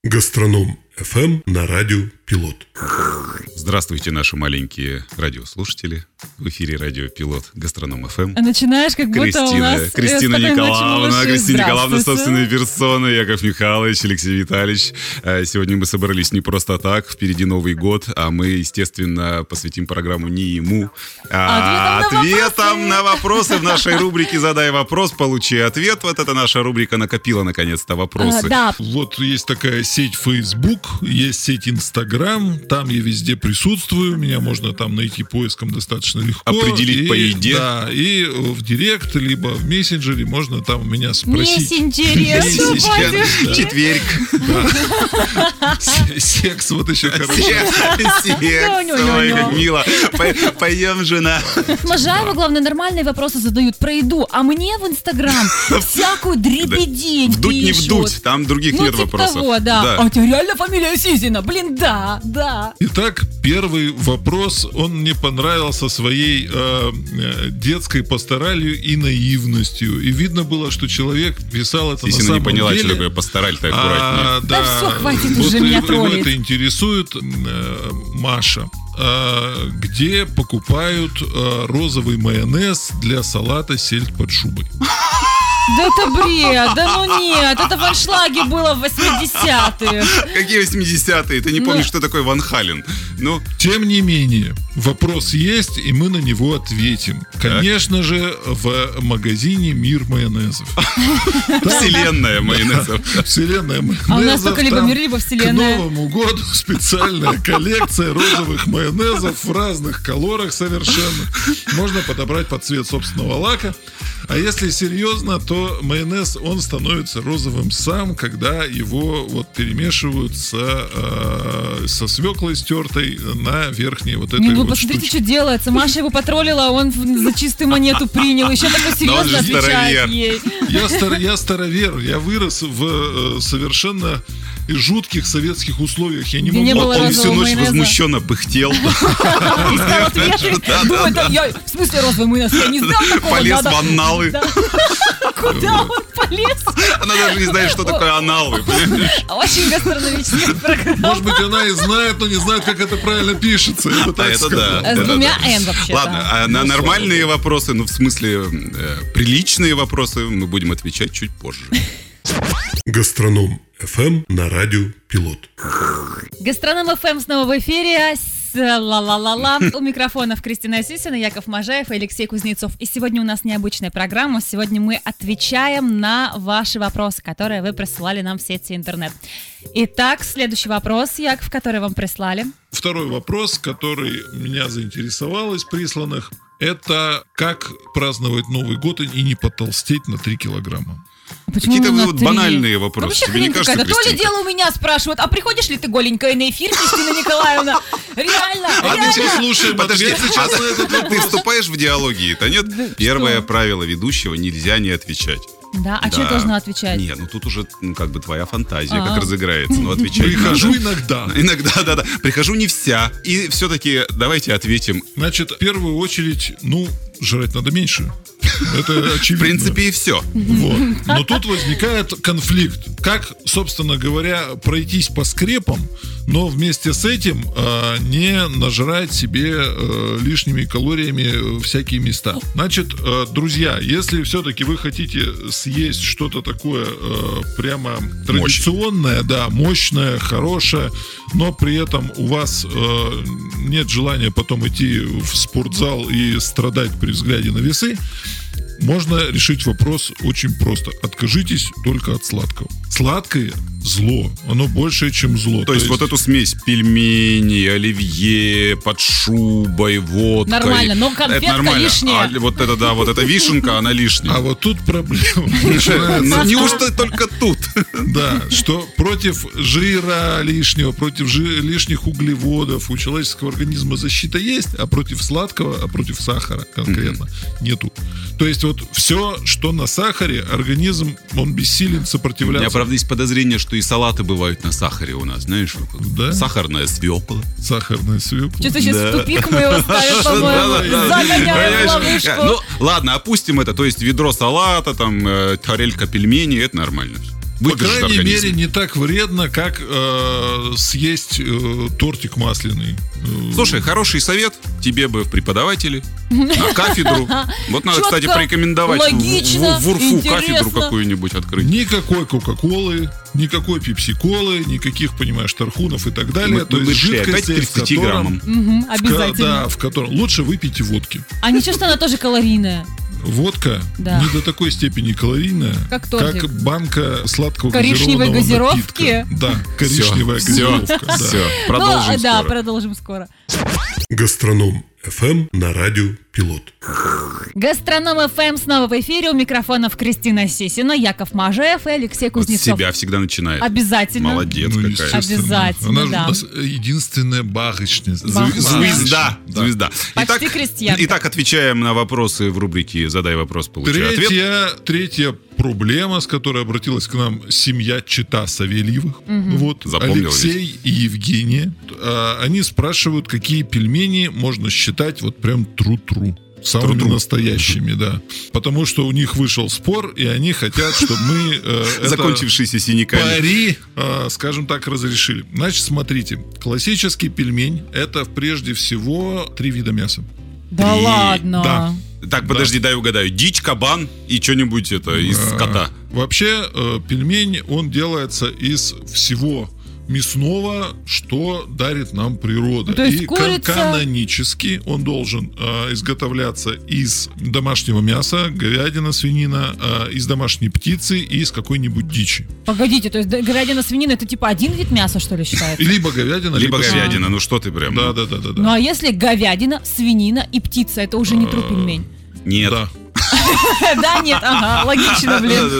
Гастроном ФМ на радио Пилот. Здравствуйте, наши маленькие радиослушатели. В эфире радио Пилот, Гастроном ФМ. А начинаешь, как будто у нас Кристина Николаевна, собственной персоной, Яков Михайлович, Алексей Витальевич. Сегодня мы собрались не просто так, впереди Новый год, а мы, естественно, посвятим программу не ему, а ответам на вопросы в нашей рубрике «Задай вопрос, получи ответ». Вот эта наша рубрика накопила, наконец-то, вопросы. Да. Вот есть такая сеть Facebook, есть сеть Instagram, там я везде присутствую, меня можно там найти поиском достаточно легко. Определить по еде. Да, и в Директ, либо в мессенджере можно там меня спросить. Мессенджере. Четверг. Секс, вот еще хорошо. Секс, ой, как мило. Пойдем, жена. Можаева, главное, нормальные вопросы задают про еду, а мне в Инстаграм всякую дребедень Вдуть не пишут. вдуть, там других нет типа вопросов. Того, да. А у тебя реально фамилия Сизина? Блин, да. Итак, первый вопрос, он мне понравился своей детской пасторалью и наивностью. И видно было, что человек писал это Сизина на самом не поняла, деле. что такое пастораль-то аккуратнее. Да все, хватит вот уже меня троллить. Его это интересует, Маша. Где покупают розовый майонез для салата сельдь под шубой? Да это бред, да ну нет, это в аншлаге было в 80-е. Какие 80-е? Ты не помнишь, что такое Ван Хален? Ну, тем не менее, вопрос есть, и мы на него ответим. Конечно же, в магазине «Мир майонезов». Вселенная майонезов. Вселенная майонезов. А у нас только либо мир, либо вселенная. К Новому году специальная коллекция розовых майонезов в разных колорах совершенно. Можно подобрать под цвет собственного лака. А если серьезно, то майонез, он становится розовым сам, когда его вот перемешивают со свеклой стертой на верхней вот этой вы вот посмотрите, штучке. что делается. Маша его потроллила, а он за чистую монету принял. Еще такой серьезно отвечает ей. Я старовер, я вырос в совершенно жутких советских условиях. Я не могу. Он всю ночь возмущенно пыхтел. Искал ответы. В смысле розовый майонез? Я не знал такого. Полез в анналы. Куда он полез? Она даже не знает, что такое аналы. Очень гастрономическая программа. Может быть, она и знает, но не знает, как это правильно пишется. Я бы так сказал. С двумя «н» вообще-то. Ладно, а на нормальные вопросы, ну в смысле приличные вопросы, мы будем отвечать чуть позже. Гастроном ФМ на радио Пилот. Гастроном ФМ снова в эфире. Ла-ла-ла-ла. У микрофонов Кристина Сисина, Яков Можаев и Алексей Кузнецов. И сегодня у нас необычная программа. Сегодня мы отвечаем на ваши вопросы, которые вы присылали нам в сети интернет. Итак, следующий вопрос, Яков, который вам прислали. Второй вопрос, который меня заинтересовал из присланных, это как праздновать Новый год и не потолстеть на 3 килограмма. Какие-то вот банальные вопросы. Вообще Тебе не хрень кажется, какая-то. То ли Кристинка? дело у меня спрашивают, а приходишь ли ты голенькая на эфир, Кристина Николаевна? Реально, Мы послушаем Подожди, ответ сейчас на этот ты вопрос. вступаешь в диалоги-то, нет? Первое правило ведущего — нельзя не отвечать. Да, а что я должна отвечать? Нет, ну тут уже как бы твоя фантазия как разыграется. Но отвечать Прихожу надо. иногда. Иногда, да. Прихожу не вся. И все-таки давайте ответим. Значит, в первую очередь, жрать надо меньше. Это очевидно. В принципе, и все. Вот. Но тут возникает конфликт. Как, собственно говоря, пройтись по скрепам, но вместе с этим не нажрать себе лишними калориями всякие места. Значит, друзья, если все-таки вы хотите съесть что-то такое прямо традиционное, да, мощное, хорошее, но при этом у вас нет желания потом идти в спортзал и страдать при взгляде на весы, можно решить вопрос очень просто. Откажитесь только от сладкого. Сладкое – зло. Оно большее, чем зло. То есть вот эту смесь пельмени, оливье, под шубой, водкой. Нормально, но конфетка лишняя. Вот это, да, вот эта вишенка, она лишняя. А вот тут проблема начинается. Неужто только тут? Да, что против жира лишнего, против лишних углеводов у человеческого организма защита есть, а против сладкого, а против сахара конкретно нету. То есть вот все, что на сахаре, организм, он бессилен сопротивляться. У меня, правда, есть подозрение, что и салаты бывают на сахаре у нас, знаешь? Да? Сахарная свекла. Сахарная свекла. Что-то сейчас в тупик мы его ставим, по-моему. Загоняем в ловушку. Ну, ладно, опустим это. То есть ведро салата, там, тарелька пельменей, это нормально. По крайней мере, не так вредно, как съесть тортик масляный. Слушай, хороший совет тебе бы в преподаватели, на кафедру. Вот надо, кстати, порекомендовать в УРФУ кафедру какую-нибудь открыть. Никакой кока-колы, никакой пепси-колы, никаких, понимаешь, тархунов и так далее. То есть жидкость 30 граммам. Обязательно. Да, в котором лучше выпейте водки. А ничего, что она тоже калорийная? Водка не до такой степени калорийная, как банка сладкого коричневой газировки. напитка. Да, коричневая газировка. Все, продолжим скоро. Да, продолжим скоро. Гастроном ФМ на радио Пилот. Гастроном ФМ снова в эфире. У микрофонов Кристина Сисина, Яков Мажеев и Алексей Кузнецов. С себя всегда начинает. Обязательно. Молодец какая. Обязательно, Она да. у нас единственная барышница. Звезда. Почти крестьянка. Итак, отвечаем на вопросы в рубрике «Задай вопрос, получай ответ». Третья проблема, с которой обратилась к нам семья Чита Савельевых. Вот, Алексей и Евгения. Они спрашивают, какие пельмени можно считать вот прям тру-тру. Самыми настоящими, да. Потому что у них вышел спор, и они хотят, чтобы мы закончившийся синяками пари, скажем так, разрешили. Значит, смотрите. Классический пельмень — это прежде всего 3 вида мяса. Да ладно? Да. Так, подожди, дай угадаю. Дичь, кабан и что-нибудь из скота. Вообще, пельмень, он делается из всего мясного, что дарит нам природа. То есть и курица... канонически он должен изготовляться из домашнего мяса, говядина, свинина, из домашней птицы и из какой-нибудь дичи. Погодите, то есть говядина, свинина — это типа один вид мяса, что ли, считается? Либо говядина, либо говядина. Ну что ты прям... Да. Ну а если говядина, свинина и птица, это уже не тру-пельмень? Нет. Да. Да, нет, ага, логично, блин.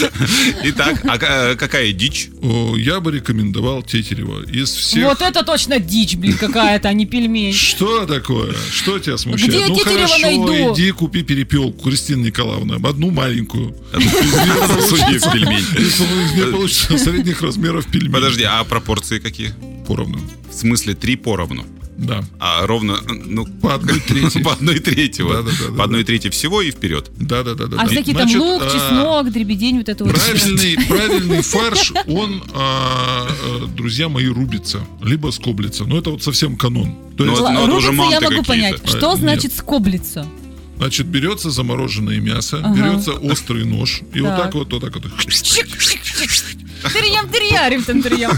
Итак, а какая дичь? Я бы рекомендовал тетерева. Из всех... Вот это точно дичь, блин, какая-то, а не пельмень. Что такое? Что тебя смущает? Где я тетерева хорошо, найду? Иди купи перепелку, Кристина Николаевна, одну маленькую. Засуди в пельмень. Из нее получится средних размеров пельмень. Подожди, а пропорции какие? Поровну. В смысле 3 поровну? Да. А ровно, по 1/3. По 1/3. Да. По 1/3 всего и вперед. Да. А всякие там лук, чеснок, дребедень, вот это вот. Правильный фарш, он, друзья мои, рубится, либо скоблится. Но это вот совсем канон. Рубится я могу понять. Что значит скоблиться? Значит, берется замороженное мясо, берется острый нож, и вот так вот. Тырьям.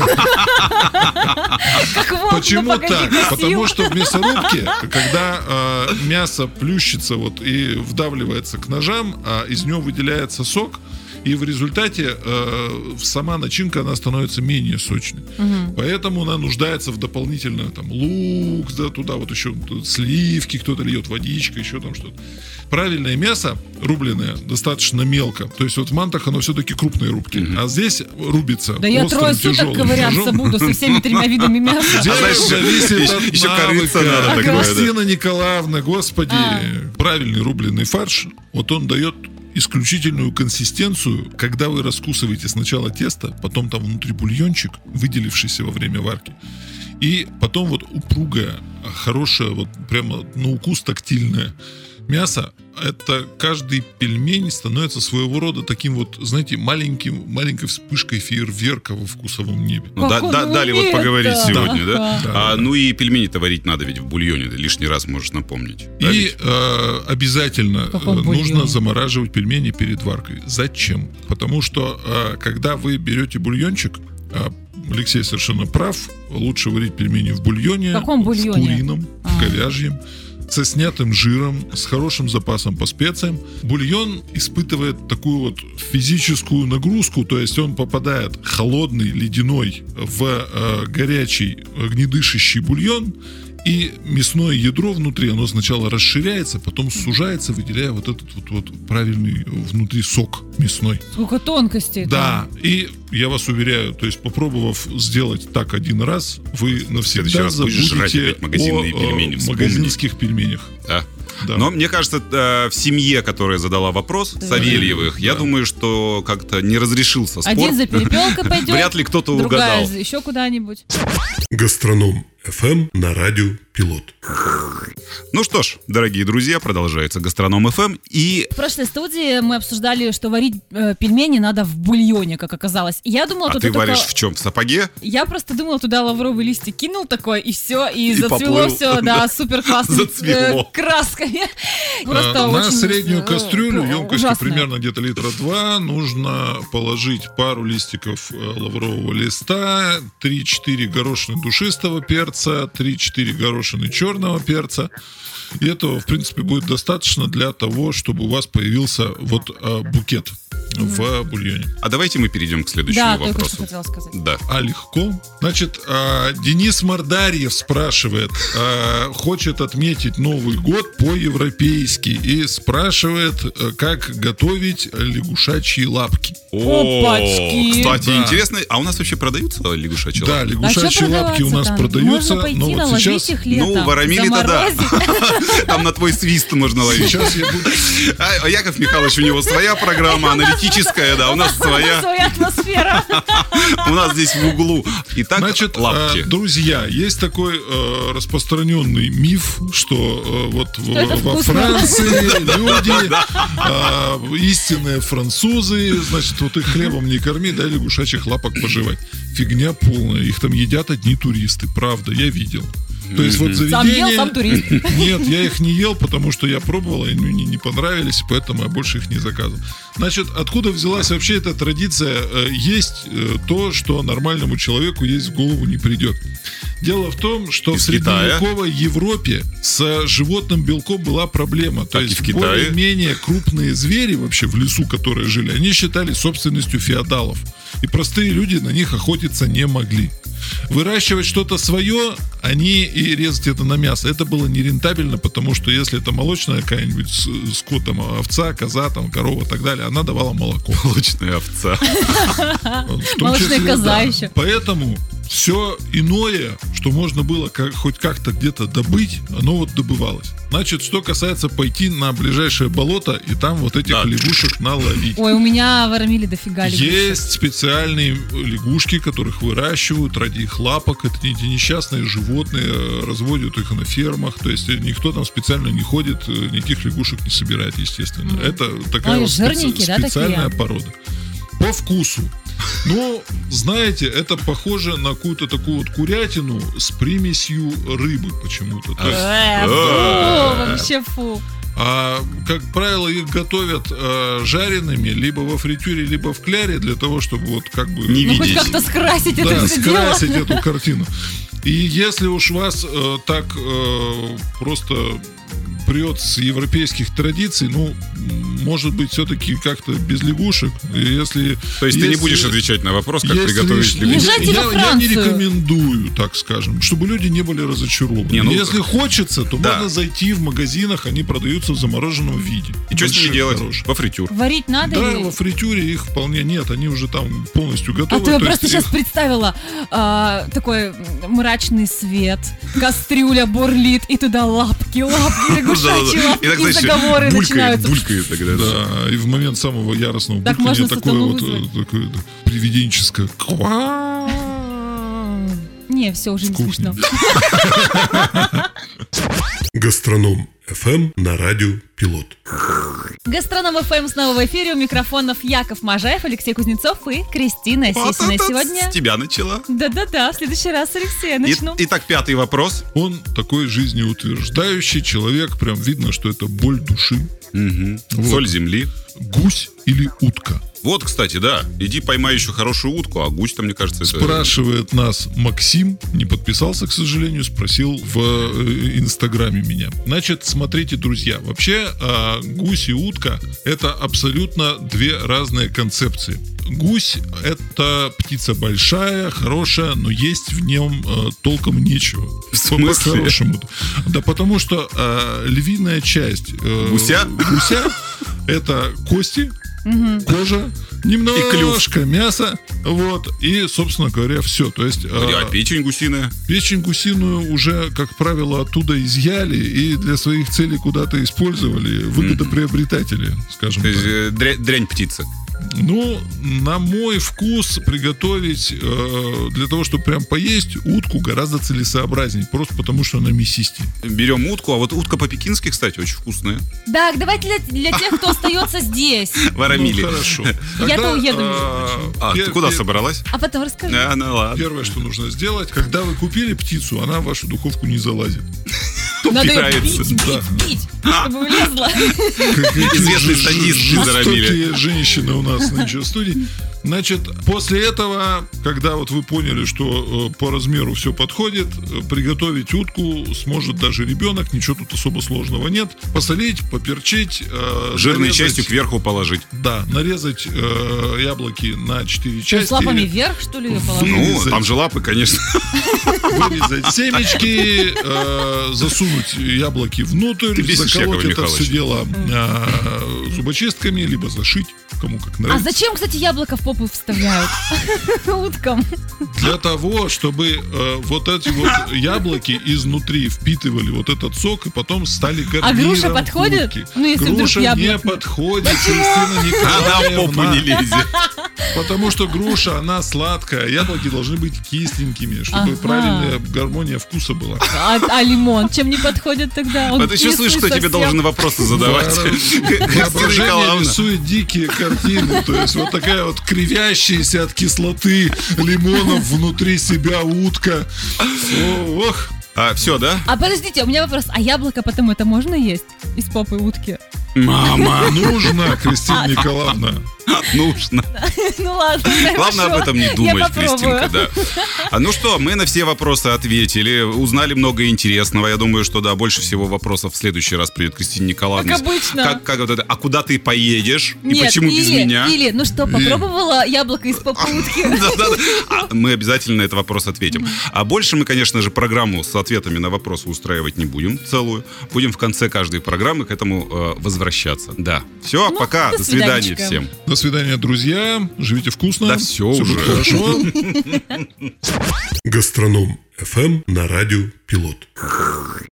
Почему так? Потому что в мясорубке, когда мясо плющится вот и вдавливается к ножам, а из него выделяется сок, и в результате сама начинка, она становится менее сочной. Поэтому она нуждается в дополнительно там лук, да, туда вот еще сливки кто-то льет, водичка, еще там что-то. Правильное мясо, рубленое, достаточно мелко. То есть вот в мантах оно все-таки крупные рубки. А здесь рубится да я острым, 3 суток ковыряться буду со всеми 3 видами мяса. Здесь зависит от еще корыца надо. Кристина Николаевна, господи. Правильный рубленый фарш, вот он дает исключительную консистенцию, когда вы раскусываете сначала тесто, потом там внутри бульончик, выделившийся во время варки, и потом вот упругое, хорошее, вот прямо на укус тактильное мясо. Это каждый пельмень становится своего рода таким вот, знаете, маленькой вспышкой фейерверка во вкусовом небе. Дали вот поговорить сегодня, да? Ну и пельмени-то варить надо ведь в бульоне, ты лишний раз можешь напомнить. И обязательно нужно замораживать пельмени перед варкой. Зачем? Потому что когда вы берете бульончик, Алексей совершенно прав, лучше варить пельмени в бульоне. В каком бульоне? В курином, в говяжьем, со снятым жиром, с хорошим запасом по специям. Бульон испытывает такую вот физическую нагрузку, то есть он попадает холодный, ледяной в горячий, огнедышащий бульон, и мясное ядро внутри, оно сначала расширяется, потом сужается, выделяя вот этот вот правильный внутри сок мясной. Сколько тонкостей. Да, и я вас уверяю, то есть попробовав сделать так один раз, вы навсегда забудете о магазинских пельменях. Да. Но мне кажется, в семье, которая задала вопрос, Савельевых, я думаю, что как-то не разрешился спор. Один за перепелкой пойдет, вряд ли кто-то другая угадал. еще куда-нибудь. Гастроном FM на радио Пилот. Ну что ж, дорогие друзья, продолжается Гастроном FM. И В прошлой студии мы обсуждали, что варить пельмени надо в бульоне, как оказалось. Я думала, ты варишь в чем? В сапоге? Я просто думала, туда лавровый листик кинул такой, и все, и зацвело поплыл. все, да, супер классно. Зацвело. Красками. Просто На очень, среднюю кастрюлю емкостью ужасно. примерно где-то литра 2 нужно положить пару листиков лаврового листа, 3-4 горошины душистого перца, 3-4 горошины черного перца. И этого, в принципе, будет достаточно для того, чтобы у вас появился вот букет в бульоне. А давайте мы перейдем к следующему Да, только вопросу. что хотела сказать. Да. А легко. Значит, Денис Мордарьев спрашивает, хочет отметить Новый год по-европейски и спрашивает, как готовить лягушачьи лапки. Опачки. Кстати, Да. интересно, а у нас вообще продаются лягушачьи Да, лапки? лягушачьи лапки у нас там? продаются, Можно пойти но вот наловить сейчас... их летом, Ну, в Арамиле-то да. заморозить. Там на твой свист можно ловить. Сейчас я буду... А Яков Михайлович, у него своя программа, аналитическая, да, у нас своя. Своя атмосфера. У нас здесь в углу. Итак, Значит, лапки. друзья, есть такой распространенный миф, что это во вкусно. Франции люди, истинные французы, значит, вот их хлебом не корми, дай лягушачьих лапок пожевать. Фигня полная, их там едят одни туристы, правда, я видел. То есть вот Сам заведение... ел, сам турист. Нет, я их не ел, потому что я пробовал, и мне не понравились, поэтому я больше их не заказывал. Значит, откуда взялась вообще эта традиция? Есть то, что нормальному человеку есть в голову не придет. Дело в том, что Из в средневековой Европе с животным белком была проблема. То Так и есть в Китае. более-менее крупные звери вообще в лесу, которые жили, они считались собственностью феодалов. И простые люди на них охотиться не могли. Выращивать что-то свое, они и резать это на мясо, это было нерентабельно, потому что если это молочная какая-нибудь скот, там, овца, коза, там, корова и так далее, она давала молоко. Молочная овца. В том Молочная числе, коза да. еще. Поэтому все иное, что можно было хоть как-то где-то добыть, оно вот добывалось. Значит, что касается пойти на ближайшее болото и там вот этих Так. лягушек наловить. Ой, у меня в Арамиле дофига лягушек. Есть специальные лягушки, которых выращивают ради их лапок. Это эти несчастные животные, разводят их на фермах. То есть никто там специально не ходит, никаких лягушек не собирает, естественно. Это такая Ой, вот жирненькие, да, специальная такие? порода. По вкусу. Ну, знаете, это похоже на какую-то такую вот курятину с примесью рыбы почему-то. То есть, Фу, вообще фу. как правило, их готовят жареными либо во фритюре, либо в кляре для того, чтобы вот как бы... Не Ну, хоть видеть. как-то скрасить это Да, все дело. скрасить эту картину. И если уж вас так просто прет с европейских традиций, ну, может быть, все-таки как-то без лягушек. И если, То есть ты не будешь отвечать на вопрос, как если приготовить лишь- лягушек? Езжайте во я не Францию. рекомендую, так скажем, чтобы люди не были разочарованы. Не, ну, Если хочется, то да. можно зайти в магазинах, они продаются в замороженном виде. И что с ними Большие, делать? хорошие. Во фритюр. Варить надо Да, или... во фритюре их вполне нет, они уже там полностью А готовы. то я то просто есть сейчас их- представила такой мрачный свет, кастрюля бурлит, и туда лапки, лягушачьи лапки, И так, и знаешь, заговоры начинаются. булькает тогда. Да, и в момент самого яростного Так булькания можно такое сатану вот вызвать. такое привиденческое. Не, все уже не кухни. смешно. Гастроном FM на радио Пилот. Гастроном ФМ снова в эфире. У микрофонов Яков Можаев, Алексей Кузнецов и Кристина Сисина. Сегодня... С тебя начала. Да-да-да, в следующий раз с Алексея начну. Итак, пятый вопрос. Он такой жизнеутверждающий человек, прям видно, что это боль души. Вот. Соль земли. Гусь или утка? Вот, кстати, да. Иди поймай еще хорошую утку, а гусь-то, мне кажется, это... Спрашивает нас Максим, не подписался, к сожалению, спросил в Инстаграме меня. Значит, смотрите, друзья, вообще гусь и утка — это абсолютно две разные концепции. Гусь — это птица большая, хорошая, но есть в нем толком нечего. В смысле? По-хорошему. Да потому что львиная часть Гуся? Это кости, кожа, немножко мяса, вот, и, собственно говоря, все. То есть А печень гусиная? печень гусиную уже, как правило, оттуда изъяли и для своих целей куда-то использовали выгодоприобретатели, скажем То так. есть дрянь птицы. Ну, на мой вкус приготовить для того, чтобы прям поесть утку, гораздо целесообразнее. Просто потому, что она мясистее. Берем утку, а вот утка по-пекински, кстати, очень вкусная. Так, давайте для тех, кто остается здесь. В Арамиле. Ну, хорошо. Я-то уеду. Ты куда собралась? А потом расскажи. Ну ладно. Первое, что нужно сделать, когда вы купили птицу, она в вашу духовку не залазит. Надо ее упирается. бить, чтобы влезла. Известный садист из Арамиля. Жестокие женщины у нас нынче в студии. Значит, после этого, когда вот вы поняли, что по размеру все подходит, приготовить утку сможет даже ребенок, ничего тут особо сложного нет. Посолить, поперчить. Жирной нарезать, частью кверху положить. Да, нарезать яблоки на 4 части. С лапами вверх, что ли, ее положить? Ну, Вырезать. там же лапы, конечно. Вырезать семечки, засунуть яблоки внутрь, Ты бесишь, заколоть Яков это все Михайлович. дело зубочистками, либо зашить, кому как А нравится. зачем, кстати, яблоко в попу вставляют? Уткам. Для того, чтобы вот эти вот яблоки изнутри впитывали вот этот сок и потом стали гарниром груша подходит? утки. Ну, если вдруг груша не яблок нет. подходит, Кристина Она в Николаевна. попу не лезет. Потому что груша, она сладкая, яблоки должны быть кисленькими, чтобы Ага. правильная гармония вкуса была. А лимон чем не подходит тогда? Он Вот ты чувствуешь, кислый что тебе совсем. должен вопросы задавать. Кристина Воображение Николаевна. рисует дикие картины. То есть вот такая вот кривящаяся от кислоты лимонов внутри себя утка. Ох. Все, да? А подождите, у меня вопрос. А яблоко потом это можно есть из попы утки? Мама, Нужно, Кристина Николаевна. нужно. Ну ладно, Главное об хорошо. этом не Я думать, попробую. Кристинка, да. Ну что, мы на все вопросы ответили, узнали много интересного. Я думаю, что да, больше всего вопросов в следующий раз придет Кристина Николаевна. Как обычно. Как вот это, а куда ты поедешь? И Нет, почему без меня? Или, ну что, попробовала яблоко из попы утки? Да-да-да. Мы обязательно на этот вопрос ответим. А больше мы, конечно же, программу с ответами на вопросы устраивать не будем целую. Будем в конце каждой программы к этому возвращаться. Да. Все, Ну, пока. до До свидания свиданчика. всем. До свидания, друзья. Живите вкусно. Да всё будет уже. хорошо. Гастроном FM на радио Пилот.